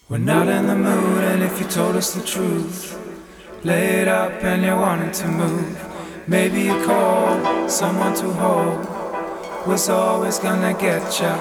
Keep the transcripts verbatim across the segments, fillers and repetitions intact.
We're not in the mood, and if you told us the truth, lay it up and you're wanting to move. Maybe you call someone to hold, was always gonna get ya.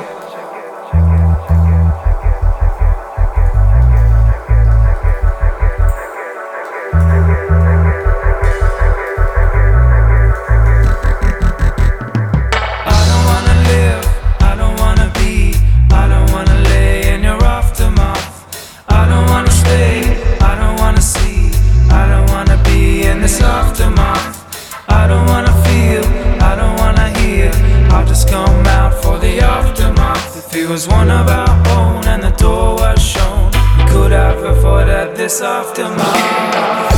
I don't wanna feel, I don't wanna hear. I'll just come out for the aftermath. If he was one of our own and the door was shown, we could have avoided this aftermath.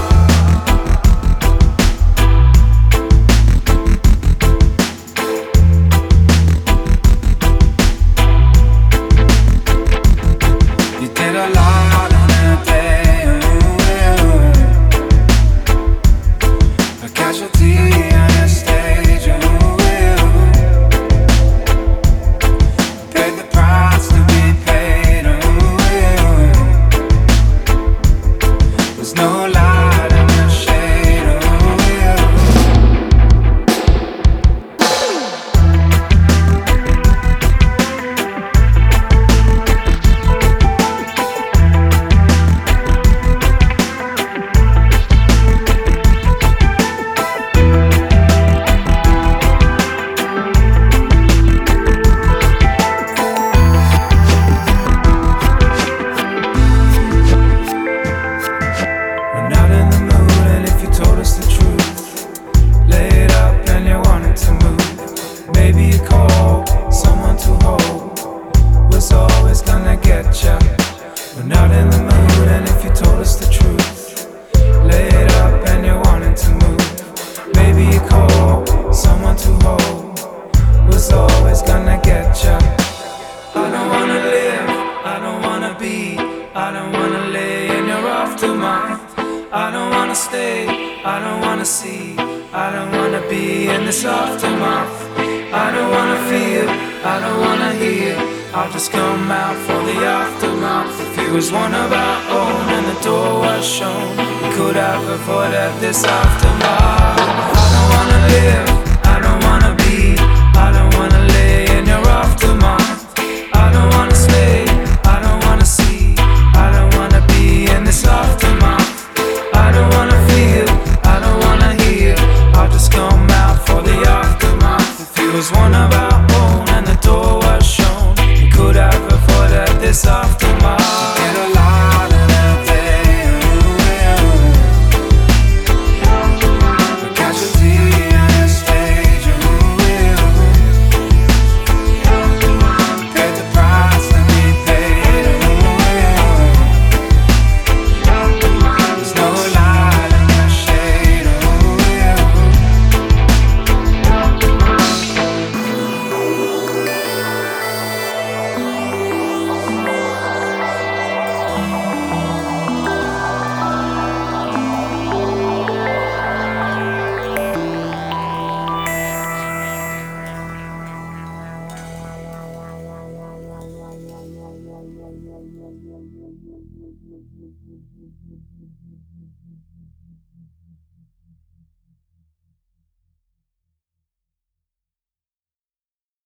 We're not in the mood, and if you told us the truth, lay it up and you're wanting to move. Maybe you call someone to hold, was always gonna get ya. I don't wanna live, I don't wanna be, I don't wanna lay in your aftermath. I don't wanna stay, I don't wanna see, I don't wanna be in this aftermath. I don't wanna feel, I don't wanna hear. I'll just come out for the aftermath. If he was one of our own and the door was shown, we could have avoided this aftermath.